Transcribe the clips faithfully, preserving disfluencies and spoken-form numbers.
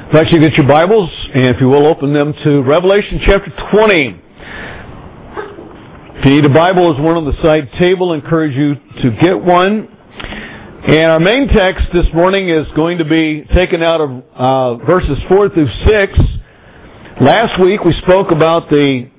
I'd like you to get your Bibles, and if you will, open them to Revelation chapter twenty. If you need a Bible, there's one on the side table. I encourage you to get one. And our main text this morning is going to be taken out of uh, verses four through six. Last week we spoke about the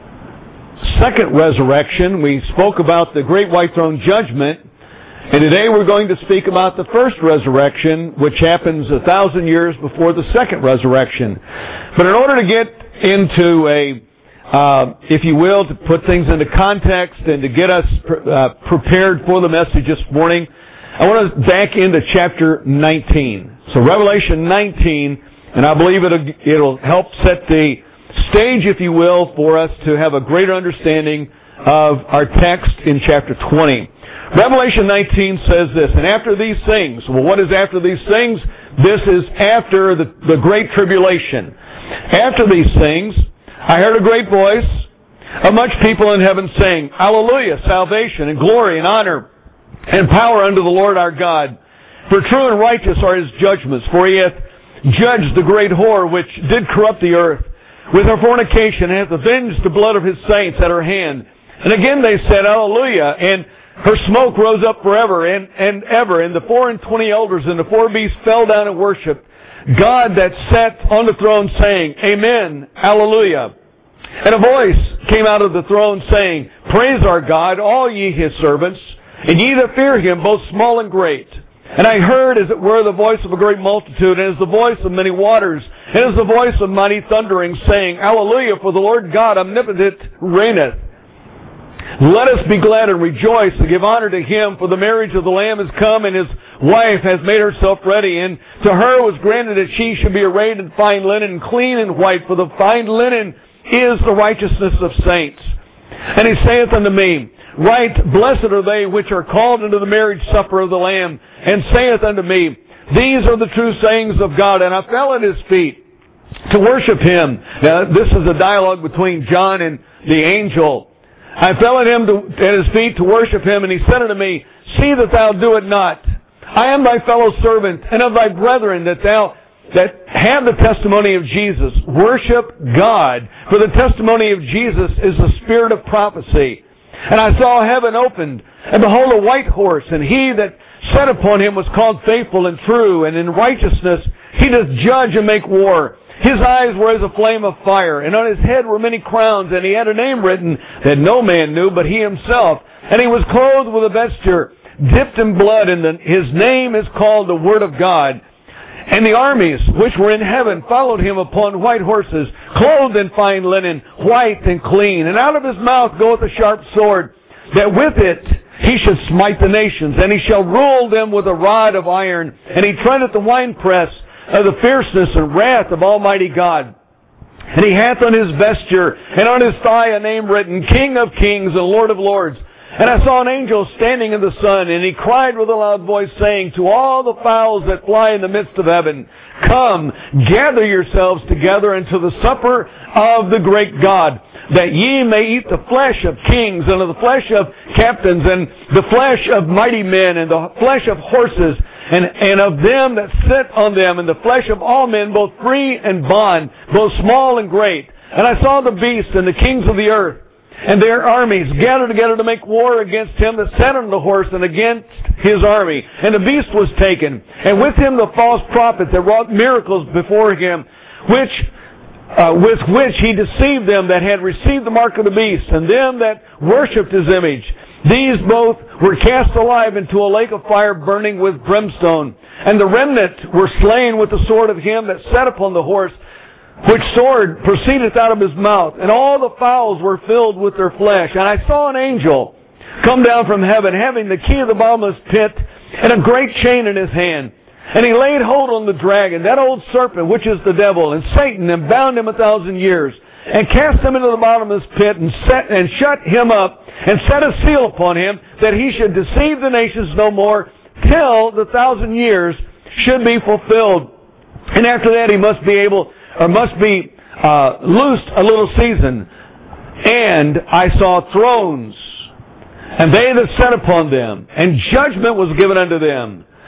second resurrection. We spoke about the great white throne judgment. And today we're going to speak about the first resurrection, which happens a thousand years before the second resurrection. But in order to get into a, uh, if you will, to put things into context and to get us pre- uh, prepared for the message this morning, I want to back into chapter nineteen. So Revelation nineteen, and I believe it'll, it'll help set the stage, if you will, for us to have a greater understanding of our text in chapter twenty. Revelation nineteen says this, and after these things, well, what is after these things? This is after the, the great tribulation. After these things, I heard a great voice of much people in heaven saying, Hallelujah, salvation and glory and honor and power unto the Lord our God. For true and righteous are His judgments, for He hath judged the great whore which did corrupt the earth with her fornication, and hath avenged the blood of His saints at her hand. And again they said, Hallelujah, and her smoke rose up forever and, and ever, and the four and twenty elders and the four beasts fell down and worshipped God that sat on the throne, saying, Amen, Hallelujah. And a voice came out of the throne, saying, Praise our God, all ye His servants, and ye that fear Him, both small and great. And I heard, as it were, the voice of a great multitude, and as the voice of many waters, and as the voice of mighty thunderings, saying, Hallelujah, for the Lord God omnipotent reigneth. Let us be glad and rejoice and give honor to Him, for the marriage of the Lamb is come, and His wife has made herself ready. And to her was granted that she should be arrayed in fine linen, clean and white, for the fine linen is the righteousness of saints. And He saith unto me, Right, blessed are they which are called into the marriage supper of the Lamb, and saith unto me, These are the true sayings of God. And I fell at His feet to worship Him. Now, this is a dialogue between John and the angel. I fell at him to, at his feet to worship him, and he said unto me, See that thou do it not. I am thy fellow servant, and of thy brethren, that thou that have the testimony of Jesus. Worship God, for the testimony of Jesus is the spirit of prophecy. And I saw heaven opened, and behold a white horse, and he that sat upon him was called Faithful and True, and in righteousness he doth judge and make war. His eyes were as a flame of fire, and on his head were many crowns, and he had a name written that no man knew but he himself. And he was clothed with a vesture dipped in blood, and the, his name is called the Word of God. And the armies which were in heaven followed him upon white horses, clothed in fine linen, white and clean. And out of his mouth goeth a sharp sword, that with it he should smite the nations, and he shall rule them with a rod of iron. And he treadeth the winepress of the fierceness and wrath of Almighty God. And he hath on his vesture and on his thigh a name written, King of Kings and Lord of Lords. And I saw an angel standing in the sun, and he cried with a loud voice, saying, To all the fowls that fly in the midst of heaven, Come, gather yourselves together unto the supper of the great God, that ye may eat the flesh of kings, and of the flesh of captains, and the flesh of mighty men, and the flesh of horses, and, and of them that sit on them, and the flesh of all men, both free and bond, both small and great. And I saw the beast and the kings of the earth, and their armies gathered together to make war against him that sat on the horse and against his army. And the beast was taken, and with him the false prophet that wrought miracles before him, which uh, with which he deceived them that had received the mark of the beast, and them that worshipped his image. These both were cast alive into a lake of fire burning with brimstone. And the remnant were slain with the sword of him that sat upon the horse, which sword proceedeth out of his mouth. And all the fowls were filled with their flesh. And I saw an angel come down from heaven, having the key of the bottomless pit, and a great chain in his hand. And he laid hold on the dragon, that old serpent, which is the devil, and Satan, and bound him a thousand years, and cast him into the bottomless pit, and set and shut him up, and set a seal upon him, that he should deceive the nations no more, till the thousand years should be fulfilled. And after that he must be able, or must be uh, loosed a little season. And I saw thrones, and they that sat upon them, and judgment was given unto them.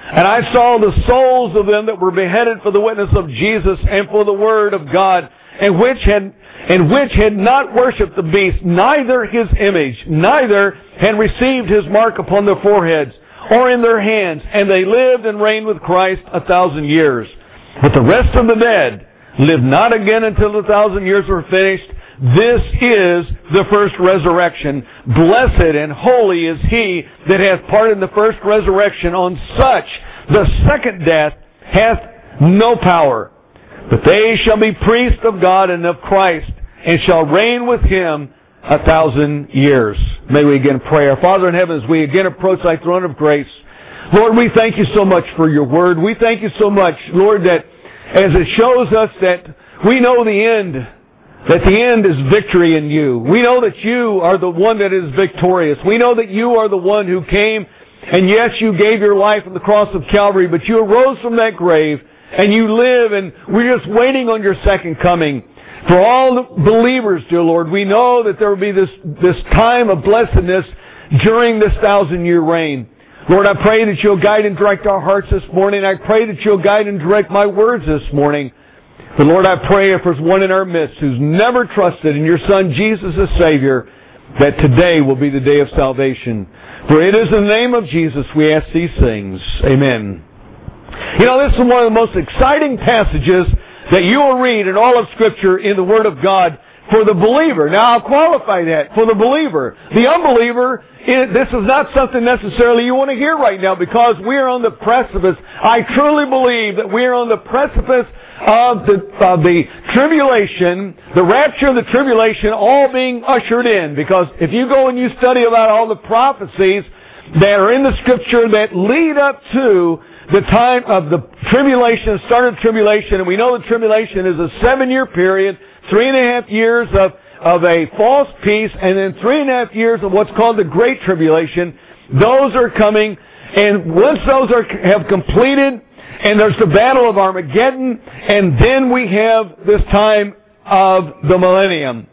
And I saw the souls of them that were beheaded for the witness of Jesus and for the word of God, and which had and which had not worshipped the beast, neither his image, neither had received his mark upon their foreheads or in their hands, and they lived and reigned with Christ a thousand years. But the rest of the dead lived not again until the thousand years were finished. This is the first resurrection. Blessed and holy is he that hath part in the first resurrection. On such the second death hath no power. But they shall be priests of God and of Christ, and shall reign with him a thousand years. May we again pray. Our Father in heaven, as we again approach thy throne of grace, Lord, we thank you so much for your word. We thank you so much, Lord, that as it shows us that we know the end, that the end is victory in you. We know that you are the one that is victorious. We know that you are the one who came, and yes, you gave your life on the cross of Calvary, but you arose from that grave, and you live, and we're just waiting on your second coming. For all the believers, dear Lord, we know that there will be this, this time of blessedness during this thousand-year reign. Lord, I pray that you'll guide and direct our hearts this morning. I pray that you'll guide and direct my words this morning. But Lord, I pray if there's one in our midst who's never trusted in your Son Jesus as Savior, that today will be the day of salvation. For it is in the name of Jesus we ask these things. Amen. You know, this is one of the most exciting passages that you will read in all of Scripture in the Word of God for the believer. Now, I'll qualify that. For the believer. The unbeliever, it, this is not something necessarily you want to hear right now, because we are on the precipice. I truly believe that we are on the precipice of the, of the tribulation, the rapture of the tribulation, all being ushered in. Because if you go and you study about all the prophecies that are in the Scripture that lead up to the time of the tribulation, start of tribulation, and we know the tribulation is a seven-year period, three and a half years of, of a false peace, and then three and a half years of what's called the Great Tribulation. Those are coming, and once those are have completed, and there's the Battle of Armageddon, and then we have this time of the millennium.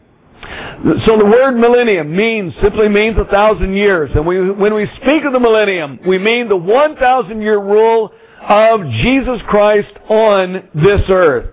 So the word millennium means, simply means a thousand years. And we, when we speak of the millennium, we mean the one thousand year rule of Jesus Christ on this earth.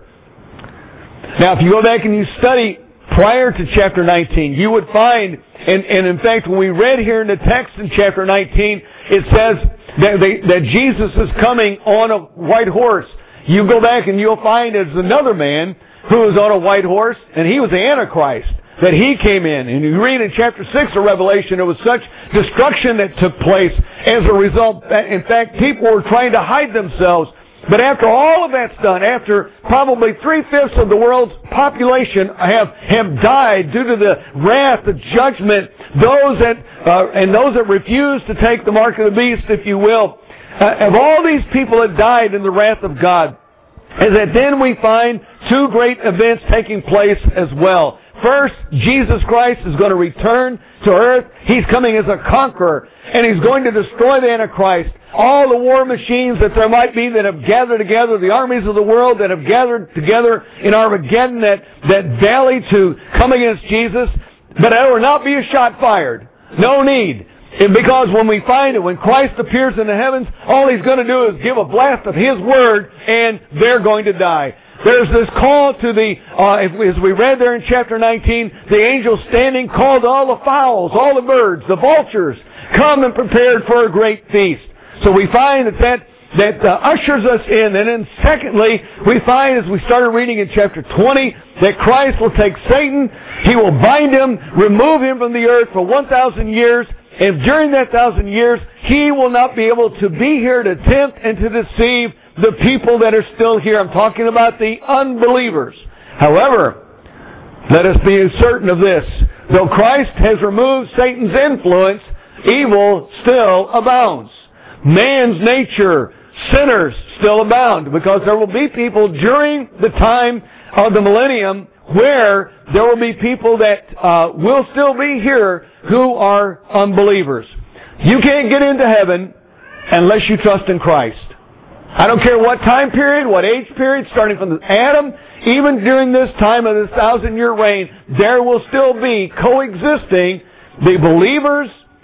Now, if you go back and you study prior to chapter nineteen, you would find, and, and in fact, when we read here in the text in chapter nineteen, it says that, they, that Jesus is coming on a white horse. You go back and you'll find there's another man who was on a white horse, and he was the Antichrist. That he came in. And you read in chapter six of Revelation, there was such destruction that took place as a result. In fact, people were trying to hide themselves. But after all of that's done, after probably three-fifths of the world's population have, have died due to the wrath, the judgment, those that, uh, and those that refuse to take the mark of the beast, if you will, uh, of all these people that died in the wrath of God, is that then we find two great events taking place as well. First, Jesus Christ is going to return to earth. He's coming as a conqueror, and He's going to destroy the Antichrist. All the war machines that there might be that have gathered together, the armies of the world that have gathered together in Armageddon that, that valley to come against Jesus, but there will not be a shot fired. No need. And because when we find it, when Christ appears in the heavens, all He's going to do is give a blast of His word, and they're going to die. There's this call to the, uh, as we read there in chapter nineteen, the angel standing called all the fowls, all the birds, the vultures, come and prepared for a great feast. So we find that that, that uh, ushers us in. And then secondly, we find as we started reading in chapter twenty, that Christ will take Satan, He will bind him, remove him from the earth for one thousand years, and during that thousand years, He will not be able to be here to tempt and to deceive the people that are still here. I'm talking about the unbelievers. However, let us be certain of this. Though Christ has removed Satan's influence, evil still abounds. Man's nature, sinners still abound, because there will be people during the time of the millennium where there will be people that uh, will still be here who are unbelievers. You can't get into heaven unless you trust in Christ. I don't care what time period, what age period, starting from Adam, even during this time of this thousand-year reign, there will still be coexisting the believers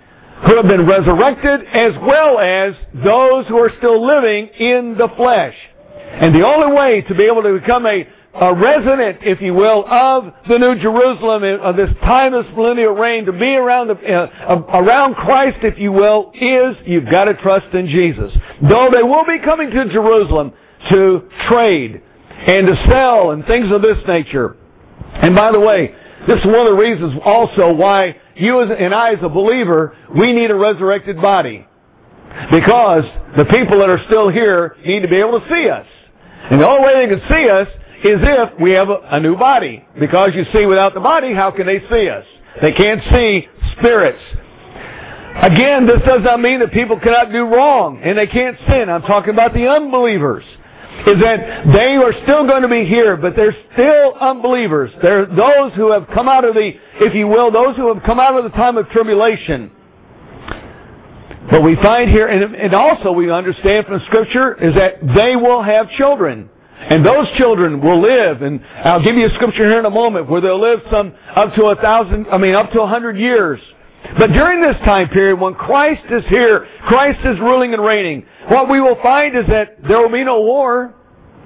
who have been resurrected, as well as those who are still living in the flesh. And the only way to be able to become a, a resident, if you will, of the New Jerusalem, of this timeless millennial reign, to be around the, uh, around Christ, if you will, is you've got to trust in Jesus. Though they will be coming to Jerusalem to trade and to sell and things of this nature. And by the way, this is one of the reasons also why you and I as a believer, we need a resurrected body. Because the people that are still here need to be able to see us. And the only way they can see us is if we have a, a new body. Because you see, without the body, how can they see us? They can't see spirits. Again, this does not mean that people cannot do wrong and they can't sin. I'm talking about the unbelievers. Is that they are still going to be here, but they're still unbelievers. They're those who have come out of the, if you will, those who have come out of the time of tribulation. But we find here, and, and also we understand from Scripture, is that they will have children. And those children will live, and I'll give you a scripture here in a moment, where they'll live some up to a thousand, I mean up to a hundred years. But during this time period, when Christ is here, Christ is ruling and reigning, what we will find is that there will be no war.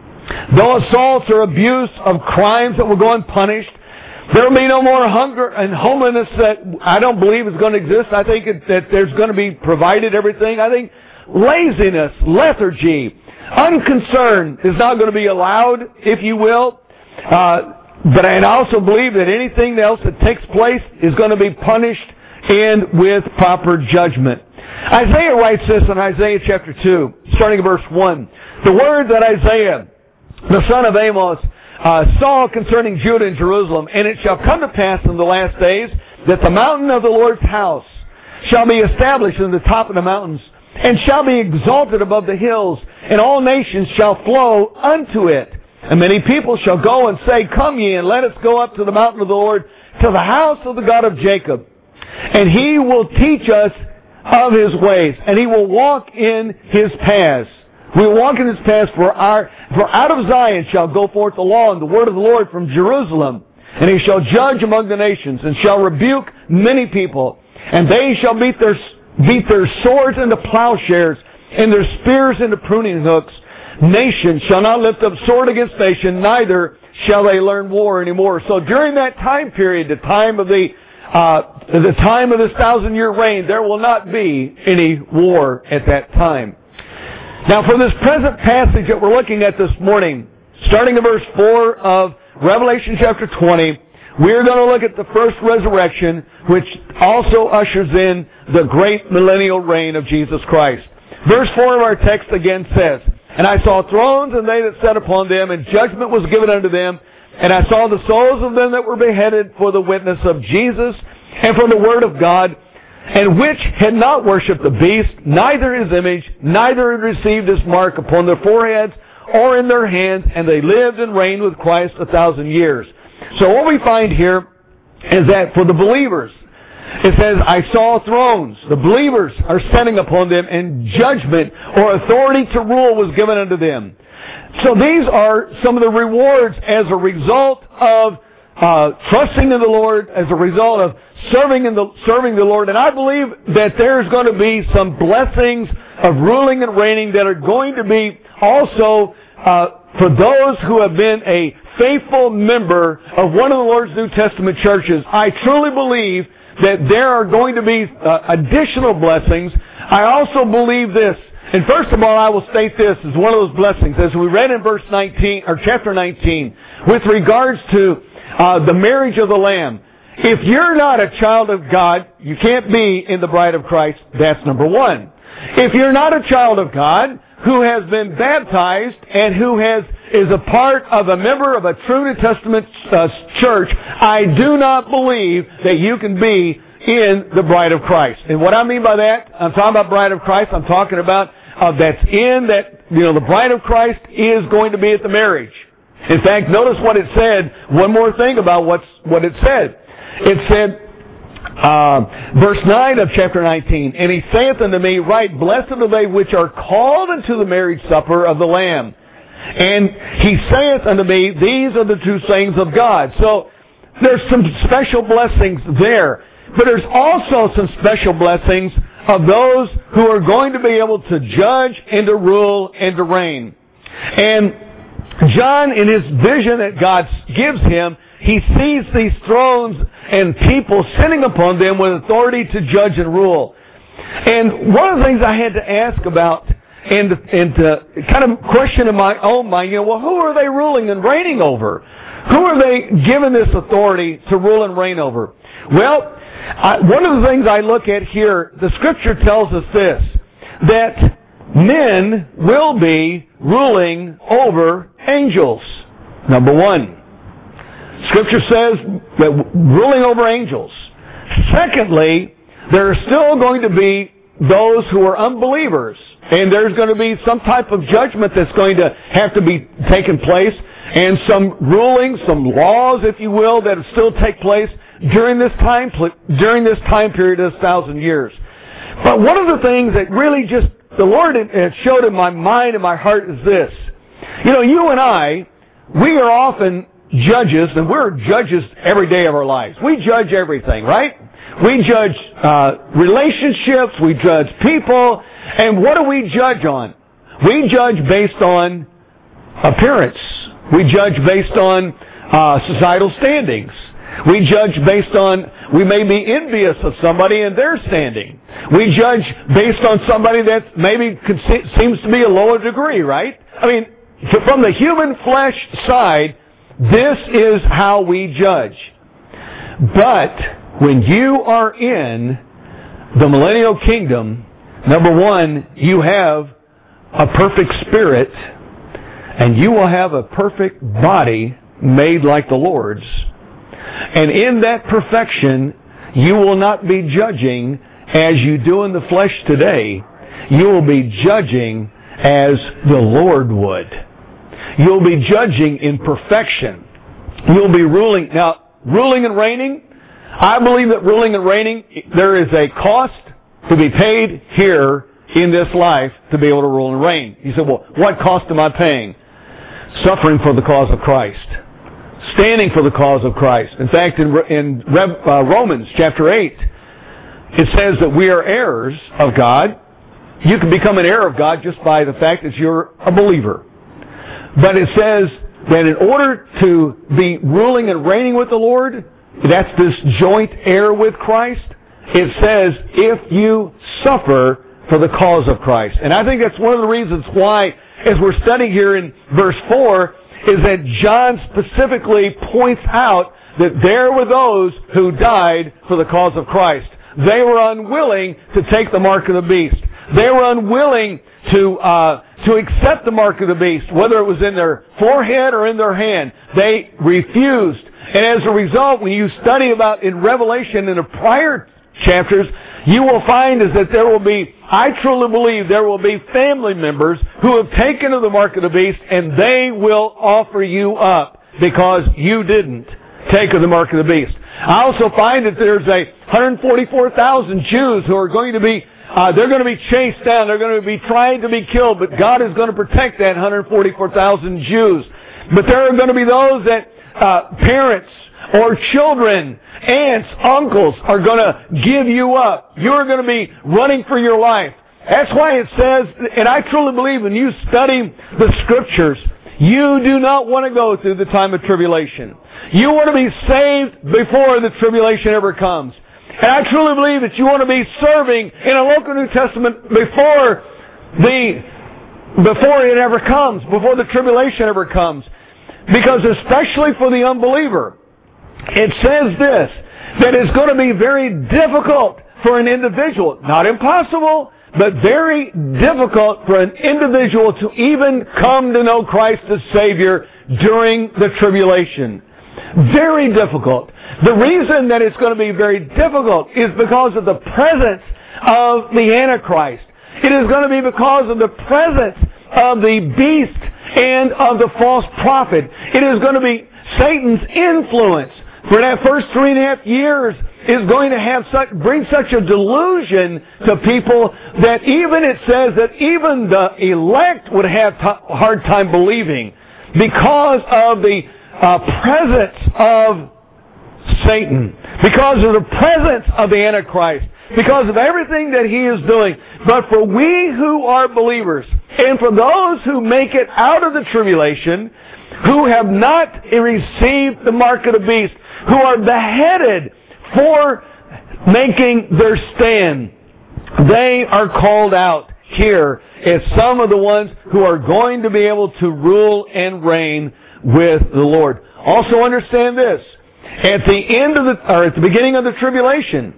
No assaults or abuse of crimes that will go unpunished. There will be no more hunger and homelessness that I don't believe is going to exist. I think it, that there's going to be provided everything. I think laziness, lethargy, unconcern is not going to be allowed, if you will. Uh, but I also believe that anything else that takes place is going to be punished and with proper judgment. Isaiah writes this in Isaiah chapter two, starting at verse one. The word that Isaiah, the son of Amos, uh, saw concerning Judah and Jerusalem, and it shall come to pass in the last days that the mountain of the Lord's house shall be established in the top of the mountains, and shall be exalted above the hills, and all nations shall flow unto it. And many people shall go and say, Come ye, and let us go up to the mountain of the Lord, to the house of the God of Jacob. And he will teach us of his ways, and he will walk in his paths. We will walk in his paths, for our for out of Zion shall go forth the law and the word of the Lord from Jerusalem. And he shall judge among the nations, and shall rebuke many people. And they shall beat their beat their swords into plowshares, and their spears into pruning hooks. Nation shall not lift up sword against nation, neither shall they learn war anymore. So during that time period, the time of the uh, the time of this thousand-year reign, there will not be any war at that time. Now, for this present passage that we're looking at this morning, starting in verse four of Revelation chapter twenty, we're going to look at the first resurrection, which also ushers in the great millennial reign of Jesus Christ. Verse four of our text again says, And I saw thrones, and they that sat upon them, and judgment was given unto them. And I saw the souls of them that were beheaded for the witness of Jesus, and for the word of God, and which had not worshipped the beast, neither his image, neither had received his mark upon their foreheads or in their hands, and they lived and reigned with Christ a thousand years. So what we find here is that for the believers, it says, I saw thrones. The believers are sitting upon them, and judgment or authority to rule was given unto them. So these are some of the rewards as a result of uh, trusting in the Lord, as a result of serving in the serving the Lord. And I believe that there's going to be some blessings of ruling and reigning that are going to be also uh, for those who have been a faithful member of one of the Lord's New Testament churches. I truly believe that there are going to be uh, additional blessings. I also believe this. And first of all, I will state this as one of those blessings, as we read in verse nineteen, or chapter nineteen, with regards to uh, the marriage of the Lamb. If you're not a child of God, you can't be in the bride of Christ. That's number one. If you're not a child of God who has been baptized and who has is a part of a member of a true New Testament uh, church, I do not believe that you can be in the bride of Christ. And what I mean by that, I'm talking about bride of Christ, I'm talking about uh, that's in that, you know, the bride of Christ is going to be at the marriage. In fact, notice what it said, one more thing about what's, what it said. It said, uh, verse nine of chapter nineteen, And he saith unto me, Right, blessed are they which are called unto the marriage supper of the Lamb. And he saith unto me, These are the two sayings of God. So there's some special blessings there. but there's also some special blessings of those who are going to be able to judge and to rule and to reign. And John, in his vision that God gives him, he sees these thrones and people sitting upon them with authority to judge and rule. And one of the things I had to ask about and, and to kind of question in my own mind, you know, well, who are they ruling and reigning over? Who are they given this authority to rule and reign over? Well, I, one of the things I look at here, the Scripture tells us this, that men will be ruling over angels. Number one. Scripture says that ruling over angels. Secondly, there are still going to be those who are unbelievers, and there's going to be some type of judgment that's going to have to be taken place, and some rulings, some laws, if you will, that still take place during this time during this time period of this thousand years. But one of the things that really just the Lord showed in my mind and my heart is this. You know, you and I, we are often judges, and we're judges every day of our lives. We judge everything, right? We judge uh, relationships, we judge people, and what do we judge on? We judge based on appearance. We judge based on uh, societal standings. We judge based on, we may be envious of somebody and their standing. We judge based on somebody that maybe seems to be a lower degree, right? I mean, from the human flesh side, this is how we judge. But when you are in the millennial kingdom, number one, you have a perfect spirit, and you will have a perfect body made like the Lord's. And in that perfection, you will not be judging as you do in the flesh today. You will be judging as the Lord would. You'll be judging in perfection. You'll be ruling. Now, ruling and reigning, I believe that ruling and reigning, there is a cost to be paid here in this life to be able to rule and reign. You said, well, what cost am I paying? Suffering for the cause of Christ. Standing for the cause of Christ. In fact, in, in uh, Romans chapter eight, it says that we are heirs of God. You can become an heir of God just by the fact that you're a believer. But it says that in order to be ruling and reigning with the Lord, that's this joint heir with Christ, it says, if you suffer for the cause of Christ. And I think that's one of the reasons why, as we're studying here in verse four, is that John specifically points out that there were those who died for the cause of Christ. They were unwilling to take the mark of the beast. They were unwilling to uh, to accept the mark of the beast, whether it was in their forehead or in their hand. They refused. And as a result, when you study about in Revelation in the prior chapters, you will find is that there will be, I truly believe there will be family members who have taken to the mark of the beast, and they will offer you up because you didn't take to the mark of the beast. I also find that there's a one hundred forty-four thousand Jews who are going to be Uh, they're going to be chased down. They're going to be trying to be killed, but God is going to protect that one hundred forty-four thousand Jews. But there are going to be those that uh, parents or children, aunts, uncles are going to give you up. You're going to be running for your life. That's why it says, and I truly believe when you study the Scriptures, you do not want to go through the time of tribulation. You want to be saved before the tribulation ever comes. And I truly believe that you want to be serving in a local New Testament before the before it ever comes, before the tribulation ever comes. Because especially for the unbeliever, it says this, that it's going to be very difficult for an individual, not impossible, but very difficult for an individual to even come to know Christ as Savior during the tribulation. Very difficult. The reason that it's going to be very difficult is because of the presence of the Antichrist. It is going to be because of the presence of the beast and of the false prophet. It is going to be Satan's influence for that first three and a half years is going to have such, bring such a delusion to people that even it says that even the elect would have a t- hard time believing because of the Uh, presence of Satan, because of the presence of the Antichrist, because of everything that he is doing. But for we who are believers, and for those who make it out of the tribulation, who have not received the mark of the beast, who are beheaded for making their stand, they are called out here as some of the ones who are going to be able to rule and reign with the Lord. Also understand this. At the end of the, or at the beginning of the tribulation,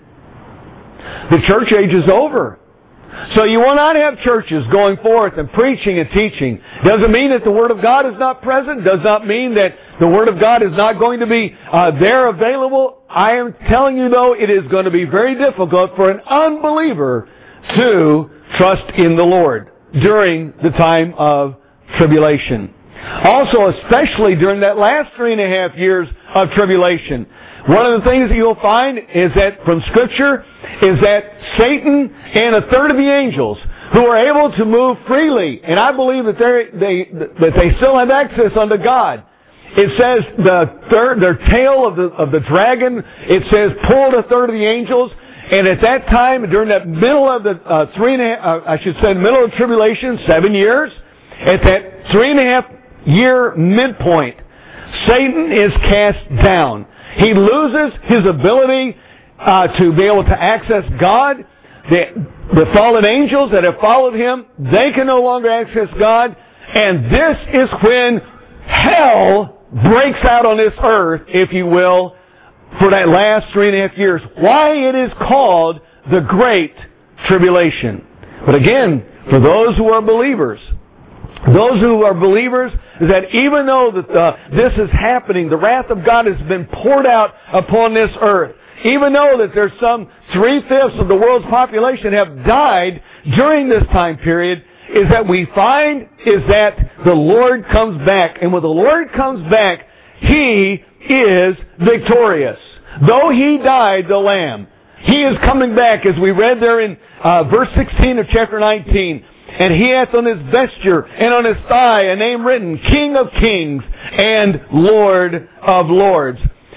the church age is over. So you will not have churches going forth and preaching and teaching. Doesn't mean that the Word of God is not present. Does not mean that the Word of God is not going to be uh, there available. I am telling you, though, it is going to be very difficult for an unbeliever to trust in the Lord during the time of tribulation. Also, especially during that last three and a half years of tribulation. One of the things that you'll find is that from Scripture is that Satan and a third of the angels who are able to move freely, and I believe that they that they still have access unto God. It says the third, their tail of the of the dragon. It says pulled a third of the angels, and at that time, during that middle of the uh, three and a half, uh, I should say, middle of tribulation, seven years, at that three and a half year midpoint, Satan is cast down. He loses his ability uh, to be able to access God. The, the fallen angels that have followed him, they can no longer access God. And this is when hell breaks out on this earth, if you will, for that last three and a half years. Why it is called the Great Tribulation. But again, for those who are believers, those who are believers, is that even though that uh, this is happening, the wrath of God has been poured out upon this earth. Even though that there's some three-fifths of the world's population have died during this time period, is that we find is that the Lord comes back. And when the Lord comes back, He is victorious. Though He died, the Lamb, He is coming back, as we read there in uh, verse sixteen of chapter nineteen. And He hath on His vesture and on His thigh a name written, King of Kings and Lord of Lords.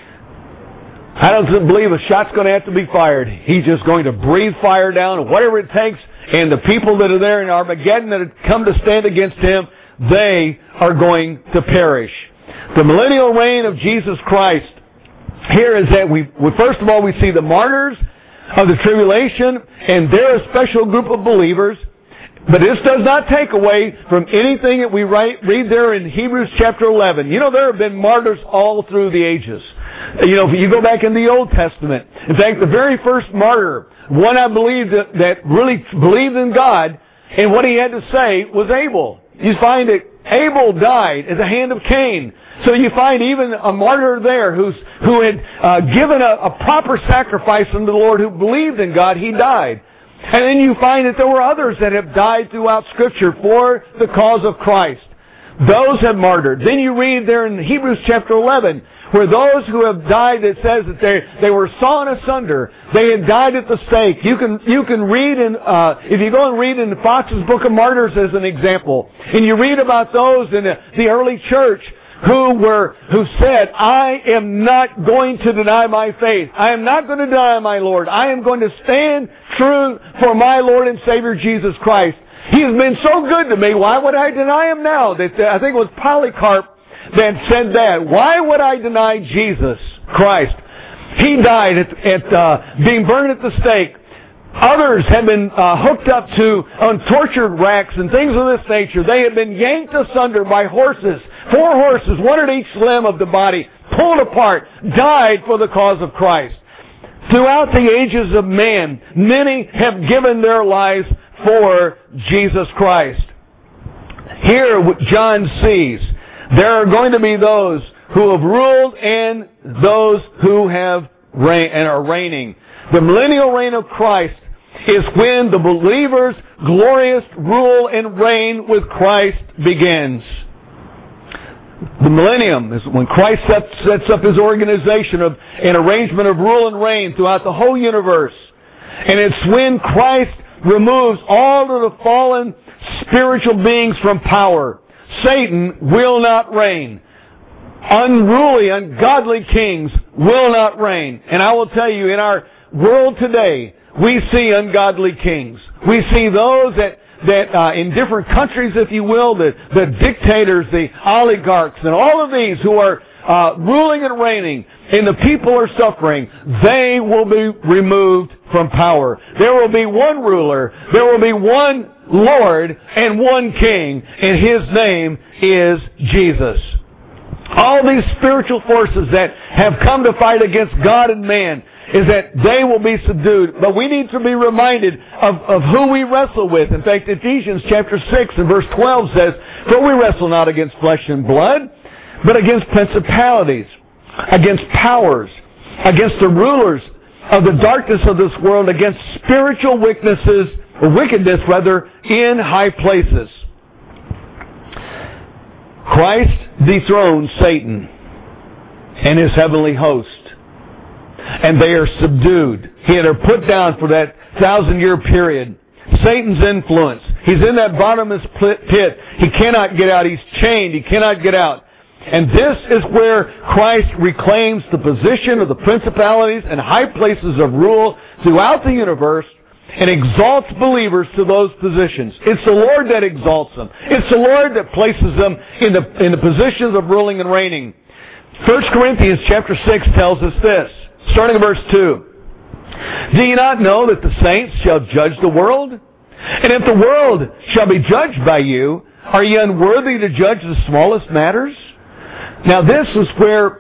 I don't believe a shot's going to have to be fired. He's just going to breathe fire down, and whatever it takes, and the people that are there in Armageddon that have come to stand against Him, they are going to perish. The millennial reign of Jesus Christ here is that we, first of all, we see the martyrs of the tribulation, and they're a special group of believers. But this does not take away from anything that we write, read there in Hebrews chapter eleven. You know, there have been martyrs all through the ages. You know, if you go back in the Old Testament, in fact, the very first martyr, one I believe that, that really believed in God, and what he had to say was Abel. You find that Abel died at the hand of Cain. So you find even a martyr there who's, who had uh, given a, a proper sacrifice unto the Lord, who believed in God, he died. And then you find that there were others that have died throughout Scripture for the cause of Christ. Those have martyred. Then you read there in Hebrews chapter eleven, where those who have died, it says that they they were sawn asunder. They had died at the stake. You can you can read in uh, if you go and read in Fox's Book of Martyrs as an example, and you read about those in the, the early church who were who said, I am not going to deny my faith. I am not going to deny my Lord. I am going to stand true for my Lord and Savior Jesus Christ. He has been so good to me. Why would I deny Him now? That I think it was Polycarp that said that. Why would I deny Jesus Christ? He died at, at uh, being burned at the stake. Others had been uh, hooked up to on tortured racks and things of this nature. They had been yanked asunder by horses. Four horses, one at each limb of the body, pulled apart, died for the cause of Christ. Throughout the ages of man, many have given their lives for Jesus Christ. Here, what John sees, there are going to be those who have ruled and those who have reign and are reigning. The millennial reign of Christ is when the believer's glorious rule and reign with Christ begins. The millennium is when Christ sets, sets up His organization of an arrangement of rule and reign throughout the whole universe. And it's when Christ removes all of the fallen spiritual beings from power. Satan will not reign. unruly, ungodly kings will not reign. And I will tell you, in our world today, we see ungodly kings. We see those that that uh, in different countries, if you will, the, the dictators, the oligarchs, and all of these who are uh, ruling and reigning, and the people are suffering, they will be removed from power. There will be one ruler, there will be one Lord, and one King, and His name is Jesus. All these spiritual forces that have come to fight against God and man is that they will be subdued. But we need to be reminded of, of who we wrestle with. In fact, Ephesians chapter six and verse twelve says, "For we wrestle not against flesh and blood, but against principalities, against powers, against the rulers of the darkness of this world, against spiritual weaknesses, or wickedness rather, in high places." Christ dethroned Satan and his heavenly host, and they are subdued. He had her put down for that thousand year period. Satan's influence. He's in that bottomless pit. He cannot get out. He's chained. He cannot get out. And this is where Christ reclaims the position of the principalities and high places of rule throughout the universe and exalts believers to those positions. It's the Lord that exalts them. It's the Lord that places them in the, in the positions of ruling and reigning. First Corinthians chapter six tells us this, starting in verse two. "Do you not know that the saints shall judge the world? And if the world shall be judged by you, are you unworthy to judge the smallest matters?" Now this is where,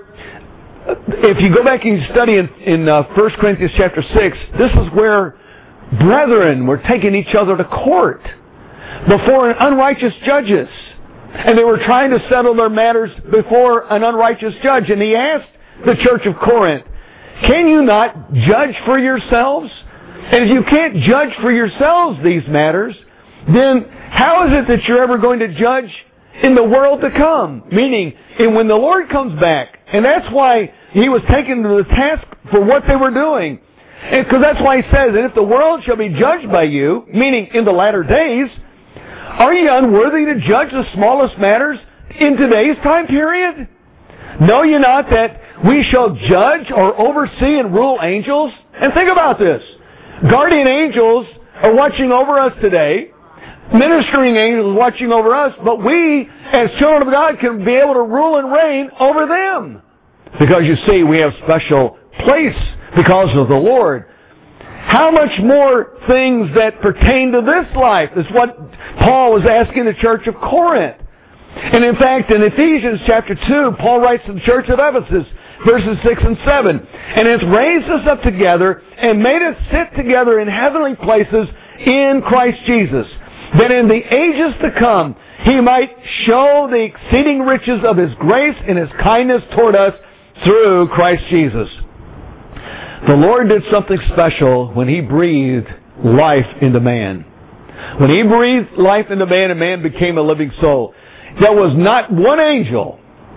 if you go back and you study in, in uh, First Corinthians chapter six, this is where brethren were taking each other to court before unrighteous judges. And they were trying to settle their matters before an unrighteous judge. And he asked the church of Corinth, "Can you not judge for yourselves? And if you can't judge for yourselves these matters, then how is it that you're ever going to judge in the world to come?" Meaning, and when the Lord comes back. And that's why he was taken to the task for what they were doing. Because that's why he says, "And if the world shall be judged by you," meaning in the latter days, "are you unworthy to judge the smallest matters in today's time period? Know ye not that we shall judge or oversee and rule angels?" And think about this. Guardian angels are watching over us today. Ministering angels watching over us. But we, as children of God, can be able to rule and reign over them. Because you see, we have special place because of the Lord. How much more things that pertain to this life is what Paul was asking the church of Corinth. And in fact, in Ephesians chapter two, Paul writes to the church of Ephesus, verses six and seven, "And has raised us up together and made us sit together in heavenly places in Christ Jesus, that in the ages to come He might show the exceeding riches of His grace and His kindness toward us through Christ Jesus." The Lord did something special when He breathed life into man. When He breathed life into man and man became a living soul, there was not one angel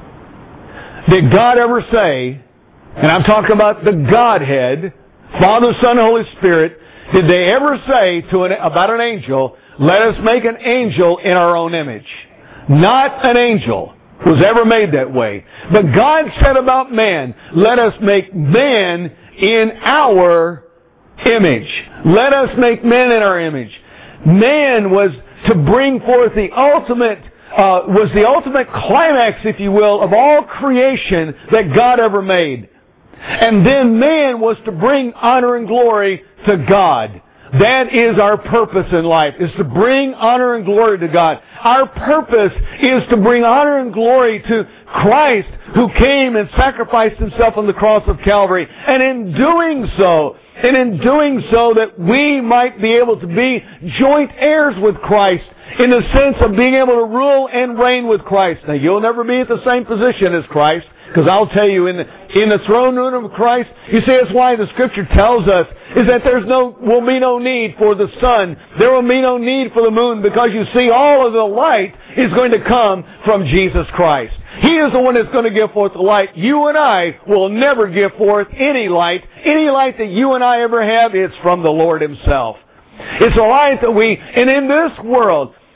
did God ever say, and I'm talking about the Godhead, Father, Son, Holy Spirit, did they ever say to an, about an angel, "Let us make an angel in our own image"? Not an angel was ever made that way. But God said about man, "Let us make man in our image." Let us make men in our image. Man was to bring forth the ultimate, uh, was the ultimate climax, if you will, of all creation that God ever made. And then man was to bring honor and glory to God. That is our purpose in life, is to bring honor and glory to God. Our purpose is to bring honor and glory to Christ, who came and sacrificed Himself on the cross of Calvary. And in doing so, and in doing so that we might be able to be joint heirs with Christ, in the sense of being able to rule and reign with Christ. Now, you'll never be at the same position as Christ, because I'll tell you, in the, in the throne room of Christ, you see, that's why the Scripture tells us, is that there's no, will be no need for the sun. There will be no need for the moon, because you see, all of the light is going to come from Jesus Christ. He is the one that's going to give forth the light. You and I will never give forth any light. Any light that you and I ever have, it's from the Lord Himself. It's a light that we, and in this world,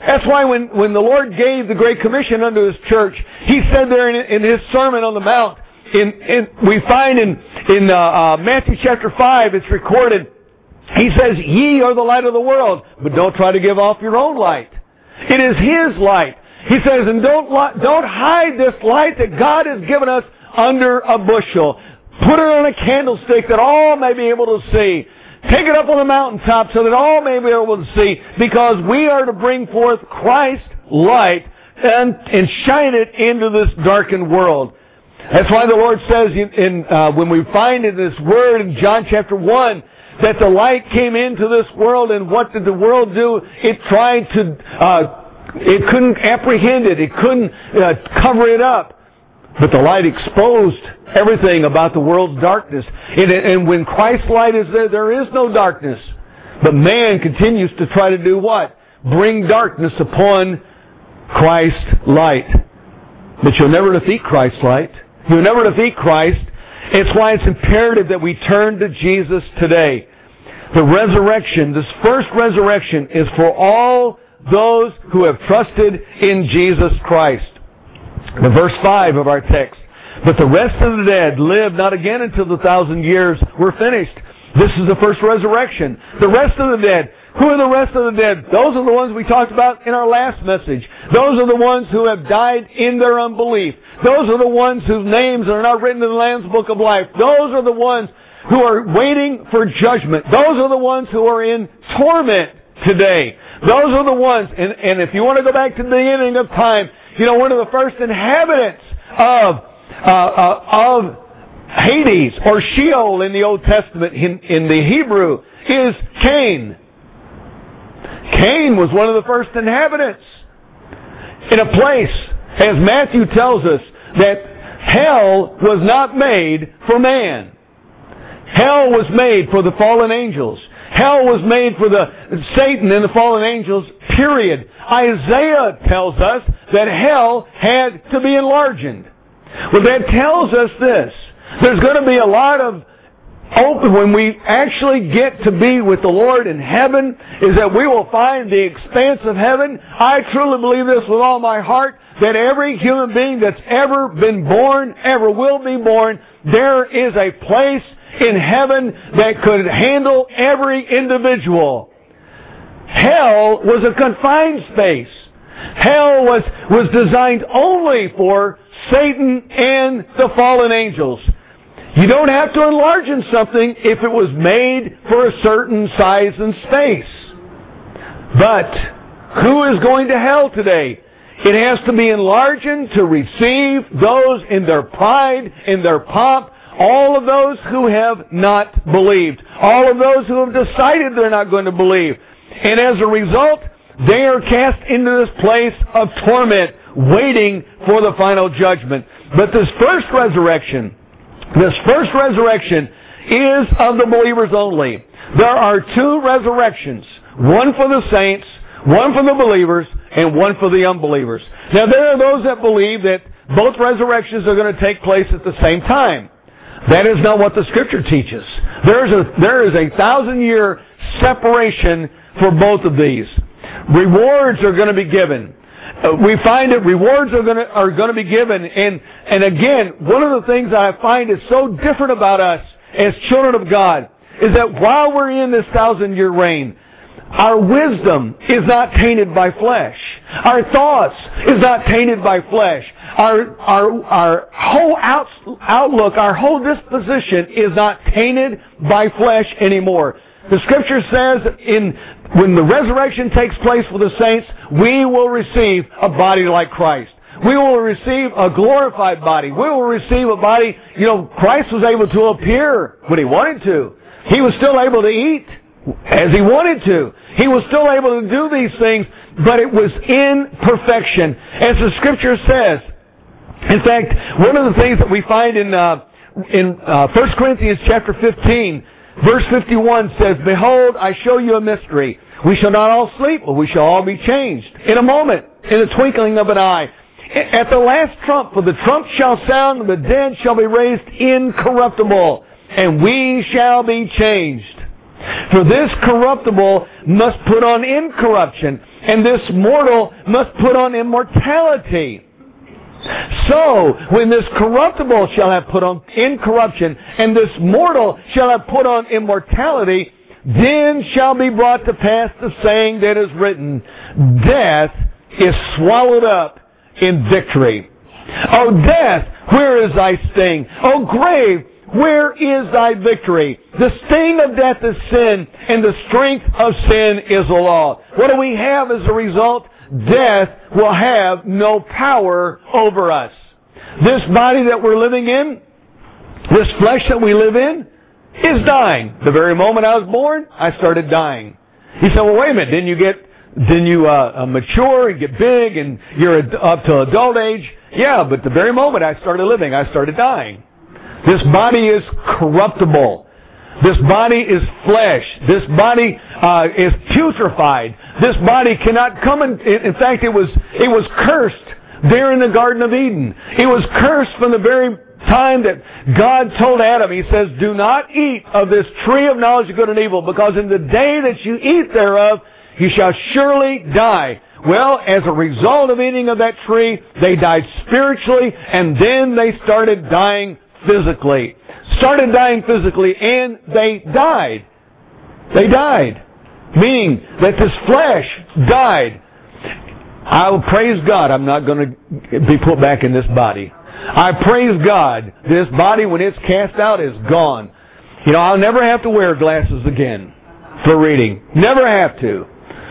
That's why when, when the Lord gave the Great Commission unto His church, He said there in, in His Sermon on the Mount, in, in, we find in, in uh, uh, Matthew chapter five, it's recorded, He says, ye are the light of the world, but don't try to give off your own light. It is His light. He says, and don't, don't hide this light that God has given us under a bushel. Put it on a candlestick that all may be able to see. Take it up on the mountaintop so that all may be able to see, because we are to bring forth Christ's light and, and shine it into this darkened world. That's why the Lord says in, in uh, when we find in this word in John chapter one, that the light came into this world, and what did the world do? It tried to, uh, it couldn't apprehend it. It couldn't uh, cover it up. But the light exposed everything about the world's darkness. And, and when Christ's light is there, there is no darkness. But man continues to try to do what? Bring darkness upon Christ's light. But you'll never defeat Christ's light. You'll never defeat Christ. It's why it's imperative that we turn to Jesus today. The resurrection, this first resurrection, is for all those who have trusted in Jesus Christ. The verse five of our text. But the rest of the dead live not again until the thousand years were finished. This is the first resurrection. The rest of the dead. Who are the rest of the dead? Those are the ones we talked about in our last message. Those are the ones who have died in their unbelief. Those are the ones whose names are not written in the Lamb's Book of Life. Those are the ones who are waiting for judgment. Those are the ones who are in torment today. Those are the ones, and, and if you want to go back to the beginning of time, you know, one of the first inhabitants of uh, uh, of Hades or Sheol in the Old Testament in, in the Hebrew is Cain. Cain was one of the first inhabitants in a place, as Matthew tells us, that hell was not made for man. Hell was made for the fallen angels. Hell was made for the Satan and the fallen angels, period. Isaiah tells us that hell had to be enlarged. Well, that tells us this. There's going to be a lot of open, when we actually get to be with the Lord in heaven, is that we will find the expanse of heaven. I truly believe this with all my heart, that every human being that's ever been born, ever will be born, there is a place in heaven that could handle every individual. Hell was a confined space. Hell was, was designed only for Satan and the fallen angels. You don't have to enlarge in something if it was made for a certain size and space. But who is going to hell today? It has to be enlarged to receive those in their pride, in their pomp, all of those who have not believed. All of those who have decided they're not going to believe. And as a result, they are cast into this place of torment, waiting for the final judgment. But this first resurrection, this first resurrection is of the believers only. There are two resurrections. One for the saints, one for the believers, and one for the unbelievers. Now there are those that believe that both resurrections are going to take place at the same time. That is not what the Scripture teaches. There is a, there is a thousand year separation for both of these. Rewards are going to be given. Uh, we find that rewards are going to, are going to be given. And, and again, one of the things that I find is so different about us as children of God is that while we're in this thousand year reign, our wisdom is not tainted by flesh. Our thoughts is not tainted by flesh. Our, our, our whole out, outlook, our whole disposition is not tainted by flesh anymore. The Scripture says in, when the resurrection takes place for the saints, we will receive a body like Christ. We will receive a glorified body. We will receive a body, you know, Christ was able to appear when He wanted to. He was still able to eat as He wanted to. He was still able to do these things, but it was in perfection. As the Scripture says, in fact, one of the things that we find in uh, in uh, First Corinthians chapter fifteen, verse fifty-one says, behold, I show you a mystery. We shall not all sleep, but we shall all be changed. In a moment, in the twinkling of an eye. At the last trump, for the trump shall sound, and the dead shall be raised incorruptible, and we shall be changed. For this corruptible must put on incorruption, and this mortal must put on immortality. So, when this corruptible shall have put on incorruption, and this mortal shall have put on immortality, then shall be brought to pass the saying that is written, Death is swallowed up in victory. O death, where is thy sting? O grave, where is thy victory? The sting of death is sin, and the strength of sin is the law. What do we have as a result? Death will have no power over us. This body that we're living in, this flesh that we live in, is dying. The very moment I was born, I started dying. He said, well, wait a minute, didn't you get, didn't you uh, mature and get big and you're up to adult age? Yeah, but the very moment I started living, I started dying. This body is corruptible. This body is flesh. This body uh, is putrefied. This body cannot come in. In fact, it was it was cursed there in the Garden of Eden. It was cursed from the very time that God told Adam. He says, "Do not eat of this tree of knowledge of good and evil, because in the day that you eat thereof, you shall surely die." Well, as a result of eating of that tree, they died spiritually, and then they started dying physically. Started dying physically, and they died. They died. Meaning that this flesh died. I will praise God I'm not going to be put back in this body. I praise God this body, when it's cast out, is gone. You know, I'll never have to wear glasses again for reading. Never have to.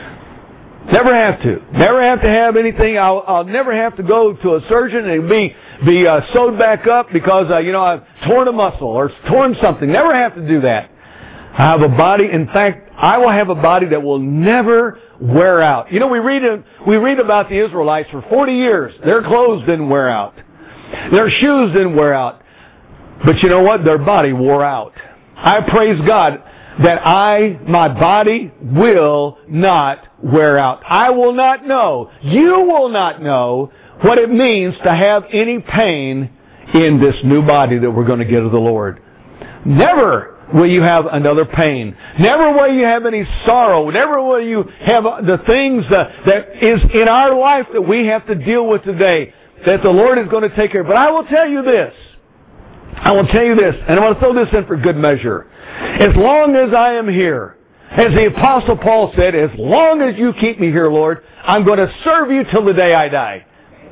Never have to. Never have to have anything. I'll, I'll never have to go to a surgeon and be be uh, sewed back up because, uh, you know, I've torn a muscle or torn something. Never have to do that. I have a body. In fact, I will have a body that will never wear out. You know, we read we read about the Israelites for forty years. Their clothes didn't wear out. Their shoes didn't wear out. But you know what? Their body wore out. I praise God that I, my body, will not wear out. I will not know. You will not know what it means to have any pain in this new body that we're going to get of the Lord. Never will you have another pain. Never will you have any sorrow. Never will you have the things that, that is in our life that we have to deal with today, that the Lord is going to take care of. But I will tell you this. I will tell you this, and I want to throw this in for good measure. As long as I am here, as the Apostle Paul said, as long as you keep me here, Lord, I'm going to serve you till the day I die.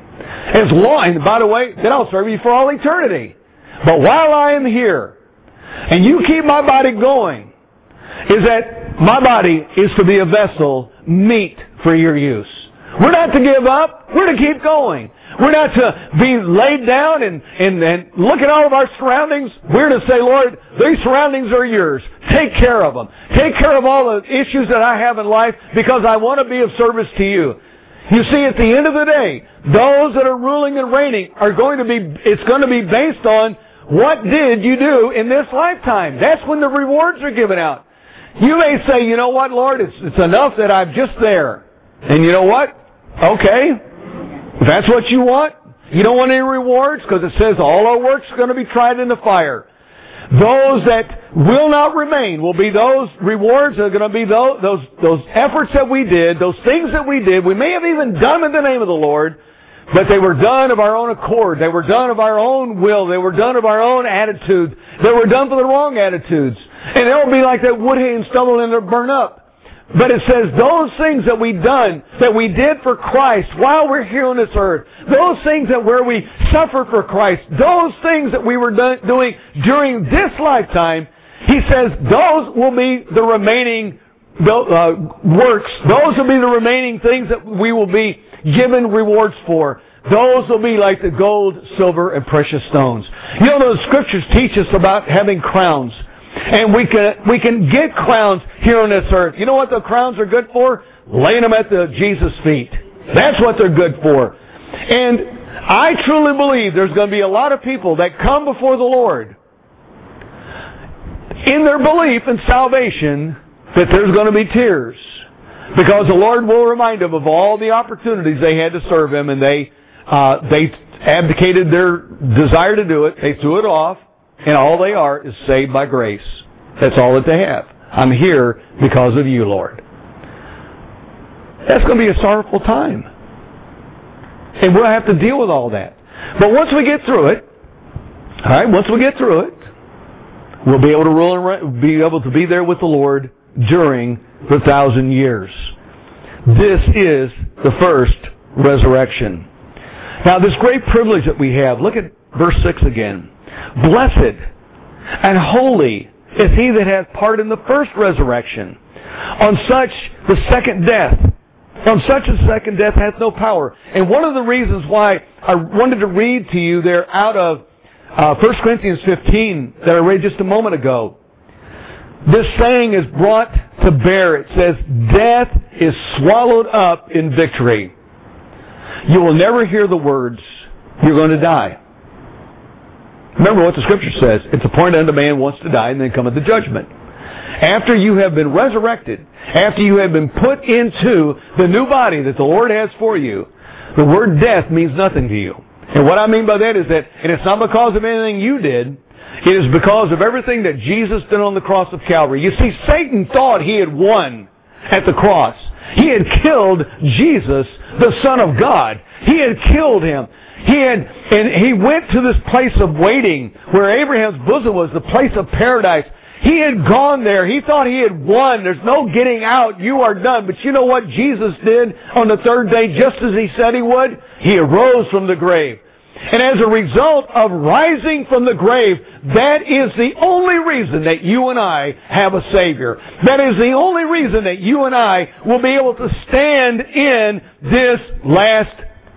As long, and by the way, then I'll serve you for all eternity. But while I am here, and you keep my body going, is that my body is to be a vessel meet for your use. We're not to give up. We're to keep going. We're not to be laid down and, and, and look at all of our surroundings. We're to say, Lord, these surroundings are yours. Take care of them. Take care of all the issues that I have in life, because I want to be of service to you. You see, at the end of the day, those that are ruling and reigning are going to be, it's going to be based on what did you do in this lifetime. That's when the rewards are given out. You may say, you know what, Lord, it's, it's enough that I'm just there. And you know what? Okay. If that's what you want, you don't want any rewards, because it says all our work's going to be tried in the fire. Those that will not remain will be those rewards that are going to be those, those, those efforts that we did, those things that we did. We may have even done in the name of the Lord, but they were done of our own accord. They were done of our own will. They were done of our own attitude. They were done for the wrong attitudes. And they'll be like that wood hay and stubble, and they'll burn up. But it says those things that we done, that we did for Christ while we're here on this earth, those things that where we suffered for Christ, those things that we were do- doing during this lifetime, he says those will be the remaining uh, works. Those will be the remaining things that we will be given rewards for. Those will be like the gold, silver, and precious stones. You know, those scriptures teach us about having crowns. And we can we can get crowns here on this earth. You know what the crowns are good for? Laying them at the Jesus' feet. That's what they're good for. And I truly believe there's going to be a lot of people that come before the Lord in their belief in salvation, that there's going to be tears. Because the Lord will remind them of all the opportunities they had to serve Him, and they uh, they abdicated their desire to do it. They threw it off. And all they are is saved by grace. That's all that they have. I'm here because of you, Lord. That's going to be a sorrowful time. And we'll have to deal with all that. But once we get through it, all right, once we get through it, we'll be able to rule and re- be able to be there with the Lord during the thousand years. This is the first resurrection. Now, this great privilege that we have, look at verse six again. Blessed and holy is he that hath part in the first resurrection. On such the second death, on such a second death hath no power. And one of the reasons why I wanted to read to you there out of uh, First Corinthians fifteen that I read just a moment ago, this saying is brought to bear. It says, death is swallowed up in victory. You will never hear the words, you're going to die. Remember what the Scripture says. It's appointed unto man once to die, and then cometh the judgment. After you have been resurrected, after you have been put into the new body that the Lord has for you, the word death means nothing to you. And what I mean by that is that, and it's not because of anything you did, it is because of everything that Jesus did on the cross of Calvary. You see, Satan thought he had won at the cross. He had killed Jesus, the Son of God. He had killed him. He had, and he went to this place of waiting where Abraham's bosom was, the place of paradise. He had gone there. He thought he had won. There's no getting out. You are done. But you know what Jesus did on the third day, just as he said he would? He arose from the grave. And as a result of rising from the grave, that is the only reason that you and I have a Savior. That is the only reason that you and I will be able to stand in this last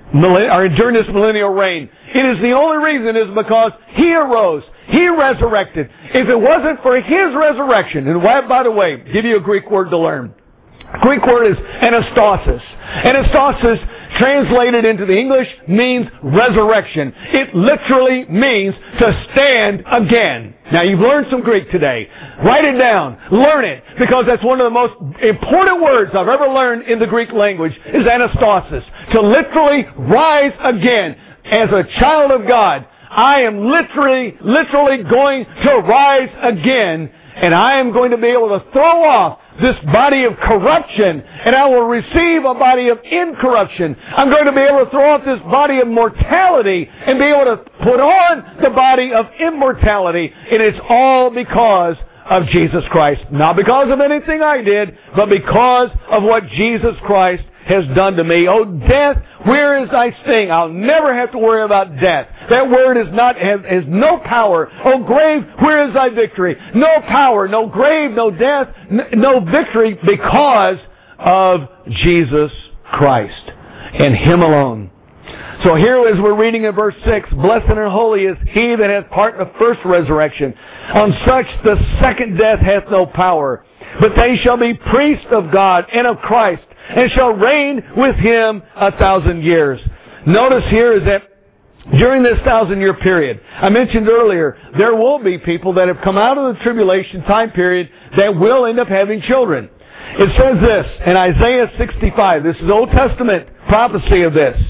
or during this millennial reign. It is the only reason is because He arose. He resurrected. If it wasn't for His resurrection, and by the way, give you a Greek word to learn. Greek word is anastasis. Anastasis, translated into the English, means resurrection. It literally means to stand again. Now, you've learned some Greek today. Write it down. Learn it. Because that's one of the most important words I've ever learned in the Greek language is anastasis. To literally rise again. As a child of God, I am literally, literally going to rise again. And I am going to be able to throw off this body of corruption, and I will receive a body of incorruption. I'm going to be able to throw off this body of mortality and be able to put on the body of immortality. And it's all because of Jesus Christ. Not because of anything I did, but because of what Jesus Christ has done to me. Oh, death, where is thy sting? I'll never have to worry about death. That word is not has, has no power. Oh, grave, where is thy victory? No power, no grave, no death, no victory because of Jesus Christ and Him alone. So here as we're reading in verse six, blessed and holy is he that hath part in the first resurrection. On such the second death hath no power. But they shall be priests of God and of Christ, and shall reign with Him a thousand years. Notice here is that during this thousand year period, I mentioned earlier, there will be people that have come out of the tribulation time period that will end up having children. It says this in Isaiah sixty-five. This is Old Testament prophecy of this.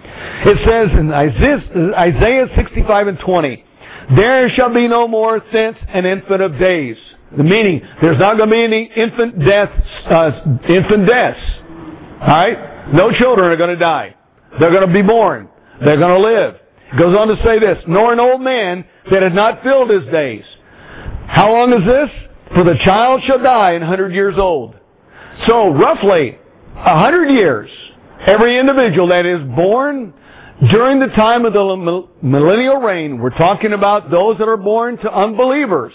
It says in Isaiah sixty-five and twenty, there shall be no more since an infant of days. The meaning, there's not going to be any infant deaths, uh, infant deaths. Alright? No children are going to die. They're going to be born. They're going to live. It goes on to say this, nor an old man that had not filled his days. How long is this? For the child shall die in a hundred years old. So roughly a hundred years, every individual that is born during the time of the millennial reign, we're talking about those that are born to unbelievers.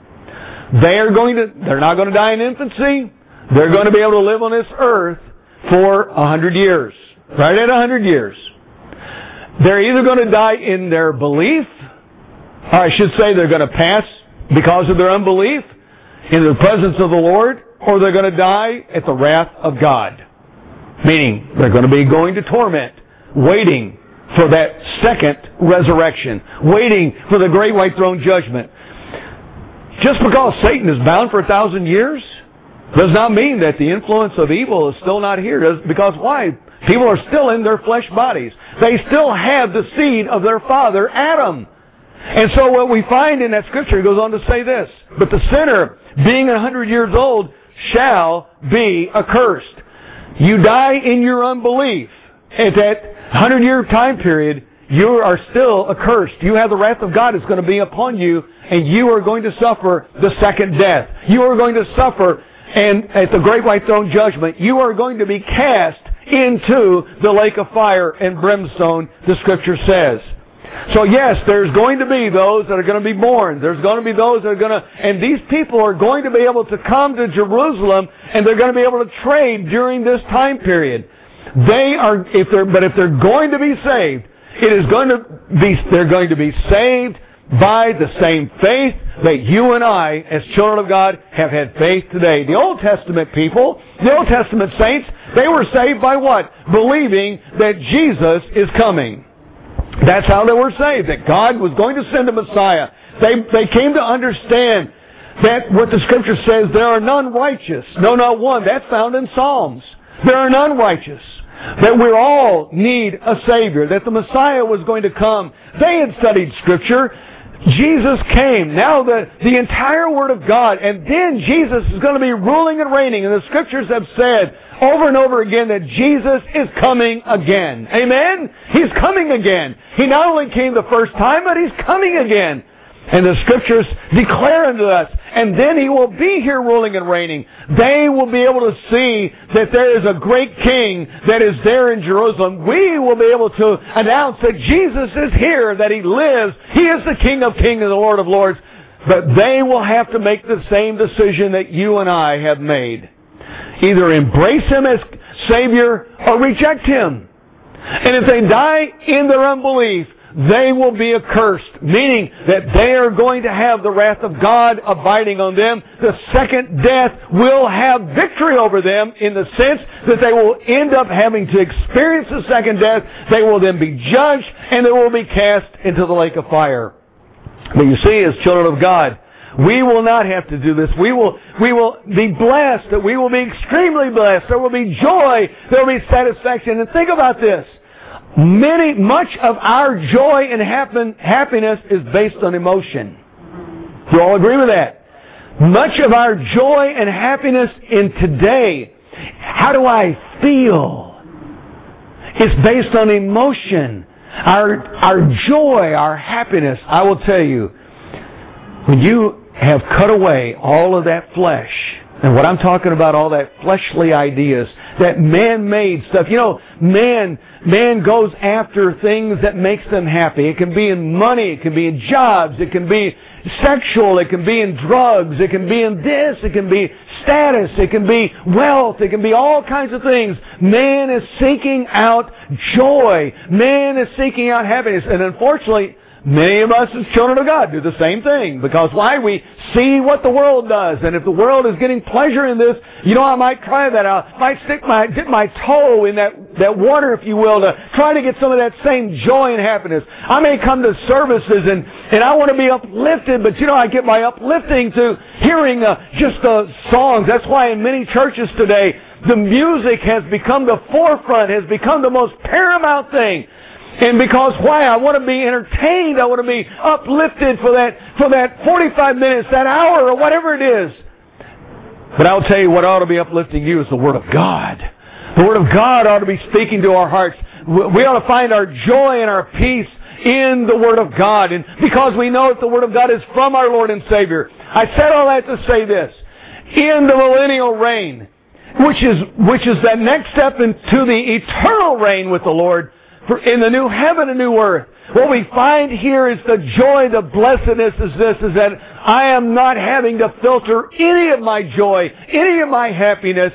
They are going to, they're not going to die in infancy. They're going to be able to live on this earth for a hundred years. Right at a hundred years. They're either going to die in their belief, or I should say they're going to pass because of their unbelief in the presence of the Lord, or they're going to die at the wrath of God. Meaning, they're going to be going to torment, waiting for that second resurrection, waiting for the great white throne judgment. Just because Satan is bound for a thousand years does not mean that the influence of evil is still not here. Because why? People are still in their flesh bodies. They still have the seed of their father, Adam. And so what we find in that scripture, it goes on to say this, but the sinner, being a hundred years old, shall be accursed. You die in your unbelief. At that hundred-year time period, you are still accursed. You have the wrath of God is going to be upon you, and you are going to suffer the second death. You are going to suffer, and at the great white throne judgment, you are going to be cast into the lake of fire and brimstone, the scripture says. So yes, there's going to be those that are going to be born. There's going to be those that are going to, and these people are going to be able to come to Jerusalem, and they're going to be able to trade during this time period. They are, if they're, but if they're going to be saved, it is going to be, they're going to be saved by the same faith that you and I, as children of God, have had faith today. The Old Testament people, the Old Testament saints, they were saved by what? Believing that Jesus is coming. That's how they were saved, that God was going to send a Messiah. They, they came to understand that what the Scripture says, there are none righteous. No, not one. That's found in Psalms. There are none righteous. That we all need a Savior. That the Messiah was going to come. They had studied Scripture. Jesus came. Now the, the entire Word of God. And then Jesus is going to be ruling and reigning. And the Scriptures have said over and over again that Jesus is coming again. Amen? He's coming again. He not only came the first time, but He's coming again. And the Scriptures declare unto us, and then He will be here ruling and reigning. They will be able to see that there is a great King that is there in Jerusalem. We will be able to announce that Jesus is here, that He lives. He is the King of kings and the Lord of lords. But they will have to make the same decision that you and I have made. Either embrace Him as Savior or reject Him. And if they die in their unbelief, they will be accursed, meaning that they are going to have the wrath of God abiding on them. The second death will have victory over them in the sense that they will end up having to experience the second death. They will then be judged, and they will be cast into the lake of fire. But you see, as children of God, we will not have to do this. We will, we will be blessed. That we will be extremely blessed. There will be joy. There will be satisfaction. And think about this. Many, much of our joy and happen, happiness is based on emotion. Do you all agree with that? Much of our joy and happiness in today, how do I feel? It's based on emotion. Our, our joy, our happiness, I will tell you, when you have cut away all of that flesh, and what I'm talking about, all that fleshly ideas, that man-made stuff. You know, man, man goes after things that makes them happy. It can be in money, it can be in jobs, it can be sexual, it can be in drugs, it can be in this, it can be status, it can be wealth, it can be all kinds of things. Man is seeking out joy. Man is seeking out happiness. And unfortunately, many of us as children of God do the same thing. Because why? We see what the world does. And if the world is getting pleasure in this, you know, I might try that out. I might stick my, dip my toe in that, that water, if you will, to try to get some of that same joy and happiness. I may come to services and, and I want to be uplifted, but you know, I get my uplifting to hearing uh, just uh, songs. That's why in many churches today, the music has become the forefront, has become the most paramount thing. And because why? I want to be entertained. I want to be uplifted for that, for that forty-five minutes, that hour, or whatever it is. But I'll tell you what ought to be uplifting you is the Word of God. The Word of God ought to be speaking to our hearts. We ought to find our joy and our peace in the Word of God. And because we know that the Word of God is from our Lord and Savior. I said all that to say this. In the millennial reign, which is, which is that next step into the eternal reign with the Lord, in the new heaven and new earth, what we find here is the joy, the blessedness is this, is that I am not having to filter any of my joy, any of my happiness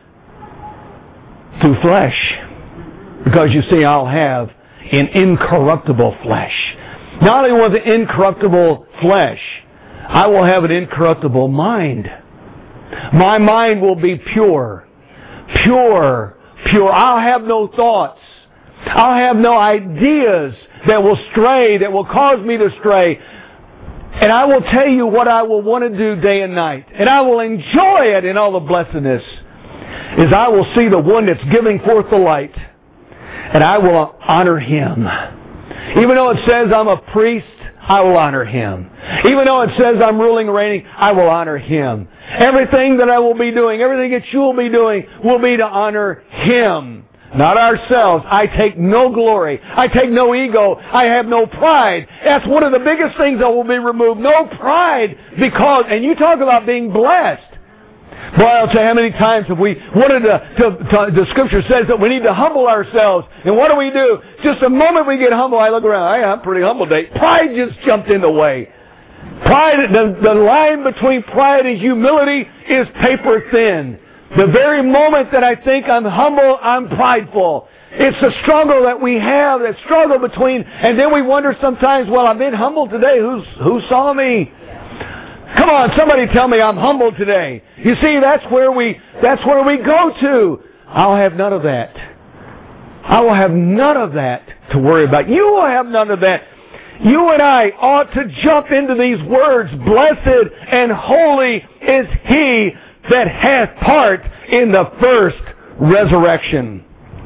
through flesh. Because you see, I'll have an incorruptible flesh. Not only with an incorruptible flesh, I will have an incorruptible mind. My mind will be pure. Pure. Pure. I'll have no thoughts. I'll have no ideas that will stray, that will cause me to stray. And I will tell you what I will want to do day and night. And I will enjoy it in all the blessedness. Is I will see the one that's giving forth the light. And I will honor Him. Even though it says I'm a priest I will honor Him. Even though it says I'm ruling and reigning, I will honor Him. Everything that I will be doing, everything that you will be doing, will be to honor Him. Not ourselves. I take no glory. I take no ego. I have no pride. That's one of the biggest things that will be removed. No pride. Because, and you talk about being blessed. Boy, I'll tell you how many times have we wanted to, to, to, the Scripture says that we need to humble ourselves. And what do we do? Just the moment we get humble, I look around, hey, I'm pretty humble today. Pride just jumped in the way. Pride, the, the line between pride and humility is paper thin. The very moment that I think I'm humble, I'm prideful. It's the struggle that we have, that struggle between, and then we wonder sometimes, well, I've been humble today. Who's, who saw me? Come on, somebody tell me I'm humble today. You see, that's where we, that's where we go to. I'll have none of that. I will have none of that to worry about. You will have none of that. You and I ought to jump into these words. Blessed and holy is He that hath part in the first resurrection.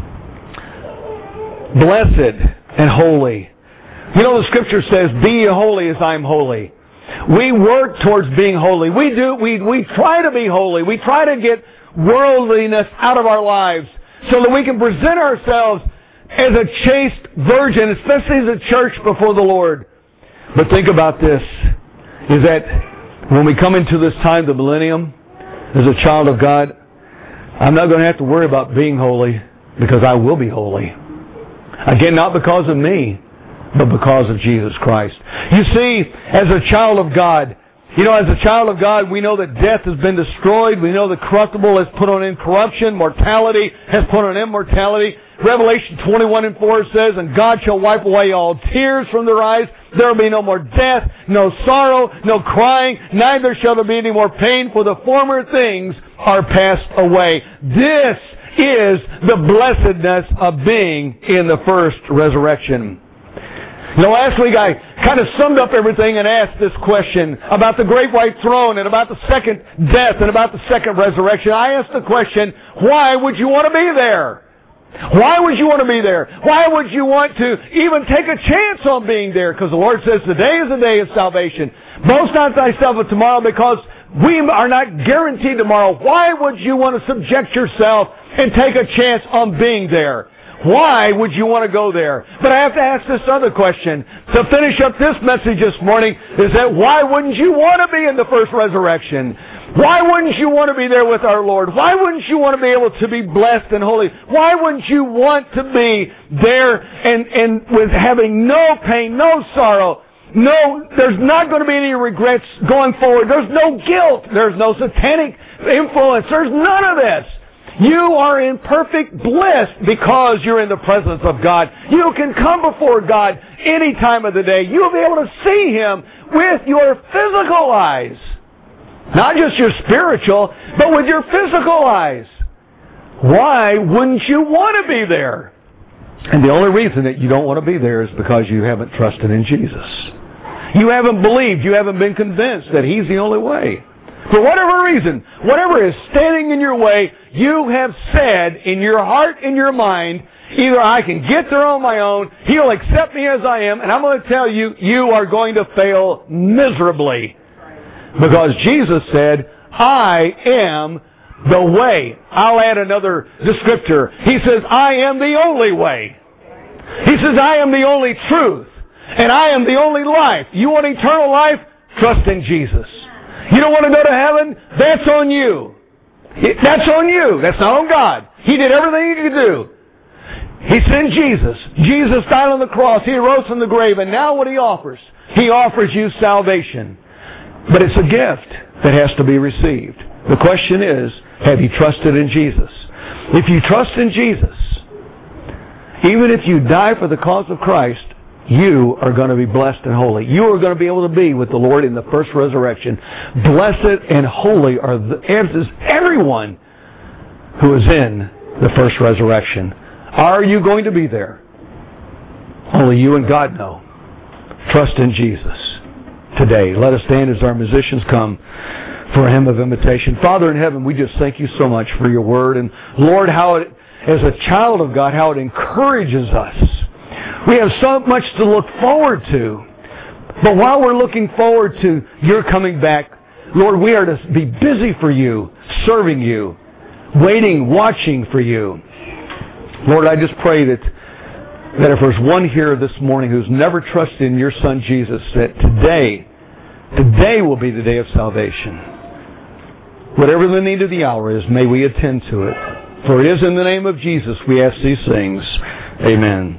Blessed and holy. You know, the Scripture says, be ye holy as I am holy. We work towards being holy. We do. We, we try to be holy. We try to get worldliness out of our lives so that we can present ourselves as a chaste virgin, especially as a church before the Lord. But think about this, is that when we come into this time, the millennium, as a child of God, I'm not going to have to worry about being holy because I will be holy. Again, not because of me, but because of Jesus Christ. You see, as a child of God, you know, as a child of God, we know that death has been destroyed. We know the corruptible has put on incorruption. Mortality has put on immortality. Revelation twenty-one and four says, and God shall wipe away all tears from their eyes. There will be no more death, no sorrow, no crying, neither shall there be any more pain, for the former things are passed away. This is the blessedness of being in the first resurrection. You know, last week I kind of summed up everything and asked this question about the great white throne and about the second death and about the second resurrection. I asked the question, why would you want to be there? Why would you want to be there? Why would you want to even take a chance on being there? Because the Lord says today is the day of salvation. Boast not thyself of tomorrow, because we are not guaranteed tomorrow. Why would you want to subject yourself and take a chance on being there? Why would you want to go there? But I have to ask this other question to finish up this message this morning, is that why wouldn't you want to be in the first resurrection? Why wouldn't you want to be there with our Lord? Why wouldn't you want to be able to be blessed and holy? Why wouldn't you want to be there and, and with having no pain, no sorrow? No, there's not going to be any regrets going forward. There's no guilt. There's no satanic influence. There's none of this. You are in perfect bliss because you're in the presence of God. You can come before God any time of the day. You'll be able to see Him with your physical eyes. Not just your spiritual, but with your physical eyes. Why wouldn't you want to be there? And the only reason that you don't want to be there is because you haven't trusted in Jesus. You haven't believed, you haven't been convinced that He's the only way. For whatever reason, whatever is standing in your way, you have said in your heart and your mind, either I can get there on my own, He'll accept me as I am, and I'm going to tell you, you are going to fail miserably. Because Jesus said, I am the way. I'll add another descriptor. He says, I am the only way. He says, I am the only truth. And I am the only life. You want eternal life? Trust in Jesus. You don't want to go to heaven? That's on you. That's on you. That's not on God. He did everything He could do. He sent Jesus. Jesus died on the cross. He rose from the grave. And now what He offers? He offers you salvation. But it's a gift that has to be received. The question is, have you trusted in Jesus? If you trust in Jesus, even if you die for the cause of Christ, you are going to be blessed and holy. You are going to be able to be with the Lord in the first resurrection. Blessed and holy are the, is everyone who is in the first resurrection. Are you going to be there? Only you and God know. Trust in Jesus today. Let us stand as our musicians come for a hymn of invitation. Father in heaven, we just thank You so much for Your word. And Lord, how it, as a child of God, how it encourages us. We have so much to look forward to. But while we're looking forward to your coming back, Lord, we are to be busy for you, serving you, waiting, watching for you. Lord, I just pray that, that if there's one here this morning who's never trusted in your Son Jesus, that today, today will be the day of salvation. Whatever the need of the hour is, may we attend to it. For it is in the name of Jesus we ask these things. Amen.